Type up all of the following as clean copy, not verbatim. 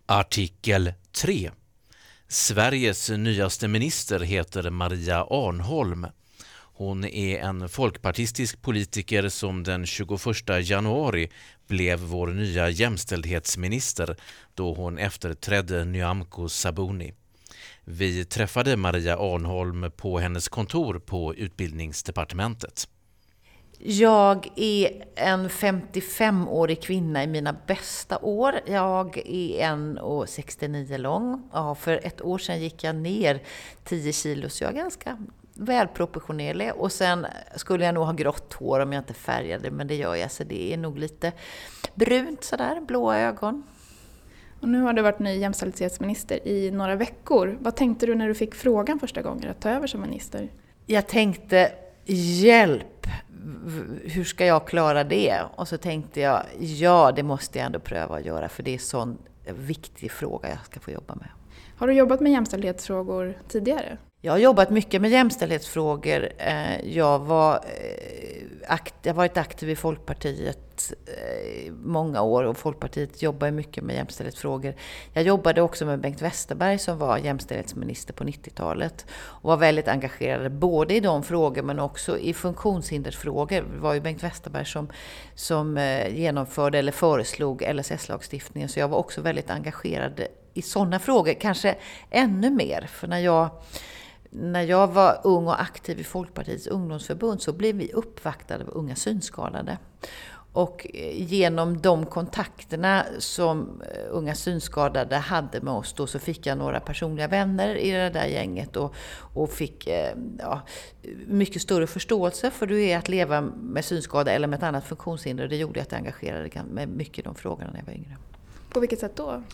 Artikel 3. Sveriges nyaste minister heter Maria Arnholm. Hon är en folkpartistisk politiker som den 21 januari blev vår nya jämställdhetsminister då hon efterträdde Nyamko Sabuni. Vi träffade Maria Arnholm på hennes kontor på Utbildningsdepartementet. Jag är en 55-årig kvinna i mina bästa år. Jag är 1,69 lång. Ja, för ett år sedan gick jag ner 10 kilo, så jag är ganska välproportionerlig. Och sen skulle jag nog ha grått hår om jag inte färgade, men det gör jag, så det är nog lite brunt sådär, blåa ögon. Och nu har du varit ny jämställdhetsminister i några veckor. Vad tänkte du när du fick frågan första gången att ta över som minister? Jag tänkte, hjälp, hur ska jag klara det? Och så tänkte jag, ja, det måste jag ändå pröva att göra, för det är en sån viktig fråga jag ska få jobba med. Har du jobbat med jämställdhetsfrågor tidigare? Jag har jobbat mycket med jämställdhetsfrågor. Jag har varit aktiv i Folkpartiet många år, och Folkpartiet jobbar mycket med jämställdhetsfrågor. Jag jobbade också med Bengt Westerberg som var jämställdhetsminister på 90-talet och var väldigt engagerad både i de frågor men också i funktionshindersfrågor. Det var ju Bengt Westerberg som genomförde eller föreslog LSS-lagstiftningen, så jag var också väldigt engagerad i sådana frågor, kanske ännu mer. För när jag var ung och aktiv i Folkpartiets ungdomsförbund så blev vi uppvaktade av unga synskadade. Och genom de kontakterna som unga synskadade hade med oss då, så fick jag några personliga vänner i det där gänget och fick mycket större förståelse för hur det är att leva med synskada eller med ett annat funktionshinder. Det gjorde att jag engagerade mig mycket i de frågorna när jag var yngre. På vilket sätt då?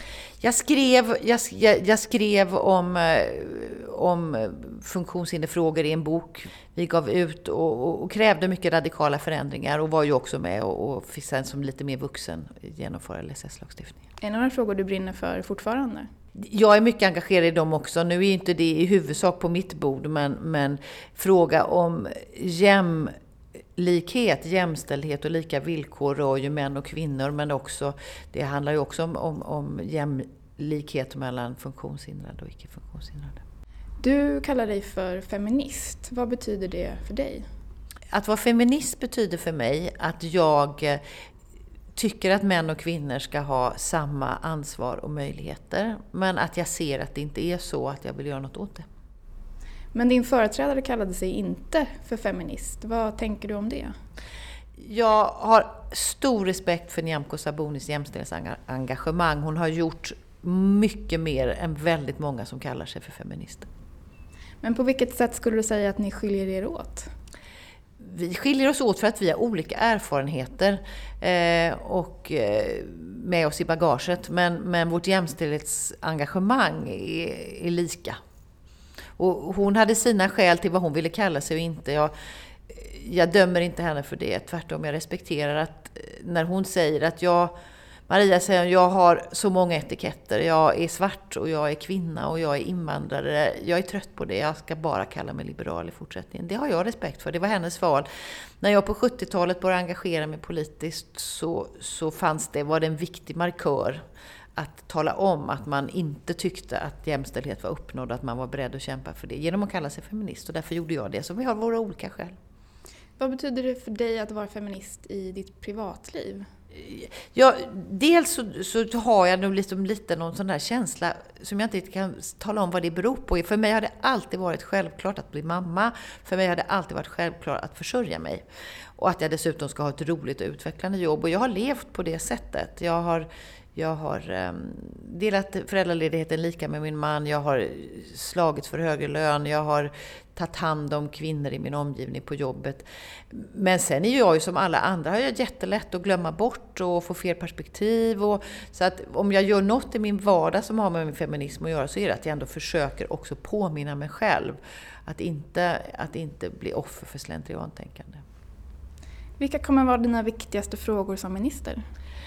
Jag skrev om funktionshinderfrågor i en bok. Vi gav ut och krävde mycket radikala förändringar och var ju också med och fick sen som lite mer vuxen genomföra LSS-lagstiftningen. Är det några frågor du brinner för fortfarande? Jag är mycket engagerad i dem också. Nu är inte det i huvudsak på mitt bord, men fråga om jämlikhet, jämställdhet och lika villkor rör ju män och kvinnor, men också, det handlar ju också om jämlikhet mellan funktionshindrade och icke-funktionshindrade. Du kallar dig för feminist. Vad betyder det för dig? Att vara feminist betyder för mig att jag tycker att män och kvinnor ska ha samma ansvar och möjligheter, men att jag ser att det inte är så, att jag vill göra något åt det. Men din företrädare kallade sig inte för feminist. Vad tänker du om det? Jag har stor respekt för Nyamko Sabunis jämställdhetsengagemang. Hon har gjort mycket mer än väldigt många som kallar sig för feminister. Men på vilket sätt skulle du säga att ni skiljer er åt? Vi skiljer oss åt för att vi har olika erfarenheter och med oss i bagaget. Men vårt jämställdhetsengagemang är lika. Och hon hade sina skäl till vad hon ville kalla sig och inte. Jag dömer inte henne för det. Tvärtom, jag respekterar att när hon säger att Maria säger att jag har så många etiketter. Jag är svart och jag är kvinna och jag är invandrare. Jag är trött på det. Jag ska bara kalla mig liberal i fortsättningen. Det har jag respekt för. Det var hennes val. När jag på 70-talet började engagera mig politiskt så var det en viktig markör att tala om att man inte tyckte att jämställdhet var uppnådd, att man var beredd att kämpa för det genom att kalla sig feminist. Och därför gjorde jag det. Så vi har våra olika skäl. Vad betyder det för dig att vara feminist i ditt privatliv? Ja, dels så har jag nog lite någon sån där känsla som jag inte kan tala om vad det beror på. För mig har det alltid varit självklart att bli mamma. För mig har det alltid varit självklart att försörja mig. Och att jag dessutom ska ha ett roligt och utvecklande jobb. Och jag har levt på det sättet. Jag har delat föräldraledigheten lika med min man. Jag har slagit för högre lön. Jag har tagit hand om kvinnor i min omgivning på jobbet. Men sen är jag ju som alla andra, har jag jättelätt att glömma bort och få fel perspektiv. Så att om jag gör något i min vardag som har med min feminism att göra, så är det att jag ändå försöker också påminna mig själv. Att inte bli offer för slentriantänkande. Vilka kommer vara dina viktigaste frågor som minister?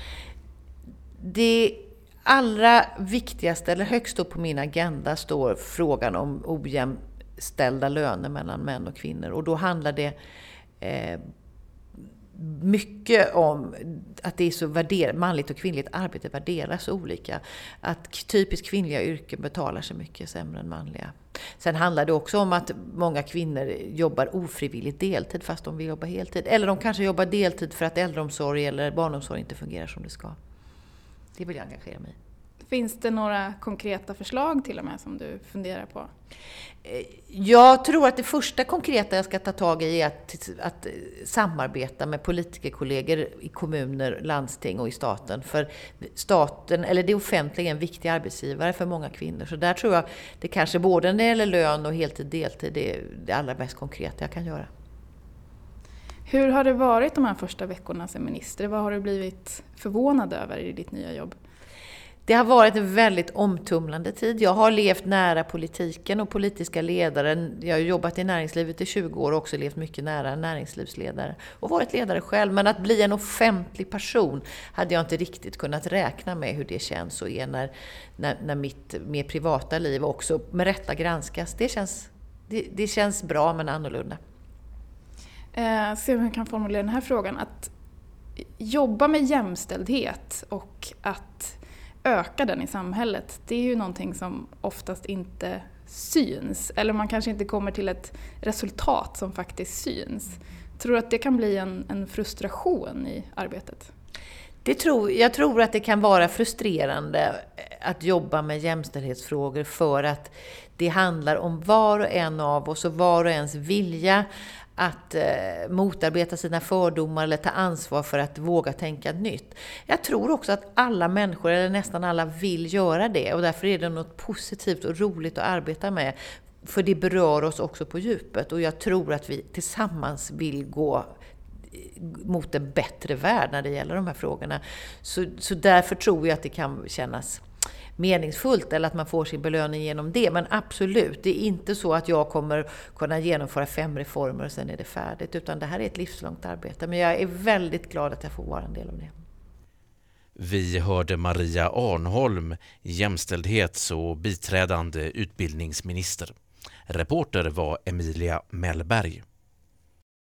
Det allra viktigaste, eller högst upp på min agenda, står frågan om ojämställda löner mellan män och kvinnor. Och då handlar det mycket om att det är så manligt och kvinnligt arbete värderas olika. Att typiskt kvinnliga yrken betalar sig mycket sämre än manliga. Sen handlar det också om att många kvinnor jobbar ofrivilligt deltid fast de vill jobba heltid. Eller de kanske jobbar deltid för att äldreomsorg eller barnomsorg inte fungerar som det ska. Det vill jag engagera mig i. Finns det några konkreta förslag till och med som du funderar på? Jag tror att det första konkreta jag ska ta tag i är att samarbeta med politikerkollegor i kommuner, landsting och i staten. För staten, eller det offentliga, är en viktig arbetsgivare för många kvinnor. Så där tror jag det kanske både när det gäller lön och heltid, deltid, det är det allra mest konkreta jag kan göra. Hur har det varit de här första veckorna som minister? Vad har du blivit förvånad över i ditt nya jobb? Det har varit en väldigt omtumlande tid. Jag har levt nära politiken och politiska ledare. Jag har jobbat i näringslivet i 20 år och också levt mycket nära näringslivsledare. Och varit ledare själv. Men att bli en offentlig person hade jag inte riktigt kunnat räkna med hur det känns och är när mitt mer privata liv också med rätta granskas. Det känns bra men annorlunda. Se om jag kan formulera den här frågan. Att jobba med jämställdhet och att öka den i samhället, det är ju någonting som oftast inte syns. Eller man kanske inte kommer till ett resultat som faktiskt syns. Tror du att det kan bli en frustration i arbetet? Jag tror att det kan vara frustrerande att jobba med jämställdhetsfrågor för att det handlar om var och en av oss och var och ens vilja att motarbeta sina fördomar eller ta ansvar för att våga tänka nytt. Jag tror också att alla människor, eller nästan alla, vill göra det och därför är det något positivt och roligt att arbeta med. För det berör oss också på djupet och jag tror att vi tillsammans vill gå mot en bättre värld när det gäller de här frågorna. Så därför tror jag att det kan kännas meningsfullt eller att man får sin belöning genom det. Men absolut, det är inte så att jag kommer kunna genomföra 5 reformer och sen är det färdigt. Utan det här är ett livslångt arbete. Men jag är väldigt glad att jag får vara en del av det. Vi hörde Maria Arnholm, jämställdhets- och biträdande utbildningsminister. Reporter var Emilia Mellberg.